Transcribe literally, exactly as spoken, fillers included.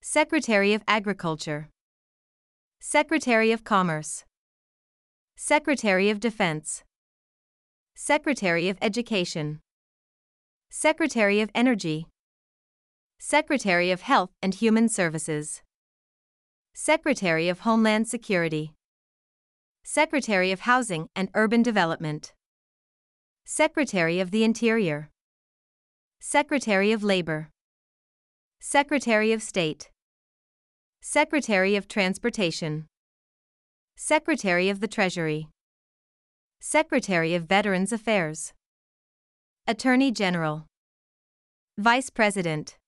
Secretary of Agriculture, Secretary of Commerce, Secretary of Defense, Secretary of Education, Secretary of Energy, Secretary of Health and Human Services, Secretary of Homeland Security, Secretary of Housing and Urban Development, Secretary of the Interior, Secretary of Labor, Secretary of State, Secretary of Transportation, Secretary of the Treasury, Secretary of Veterans Affairs, Attorney General, Vice President,